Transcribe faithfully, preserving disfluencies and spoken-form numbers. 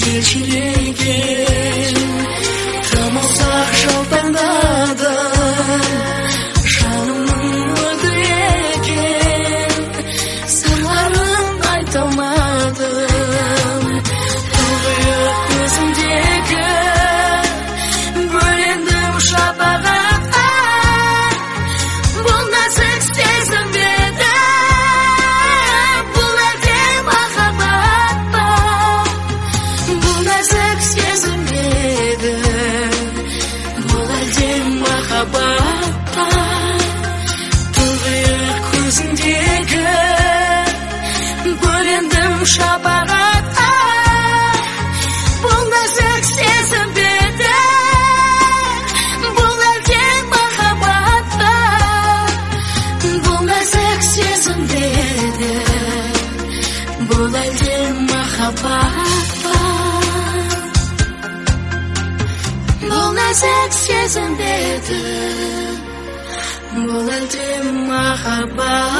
елшіреген тамылсақ жаутаңдадым жанымның мөлдіреген сырларын айта алмадым тұңғиық көзімдегі бөлендім шапағатқа бұл нәзік сезім еді бұл әлде махаббат па бұл нәзік сезім еді бұл әлде махаббат па тұңғиық көзіндегі бөлендім шапағатқа бұл нәзік сезім еді бұл әлде махаббат па бұл нәзік сезім еді бұл әлде махаббат па бұл нәзік сезім еді бұл әлде махаббат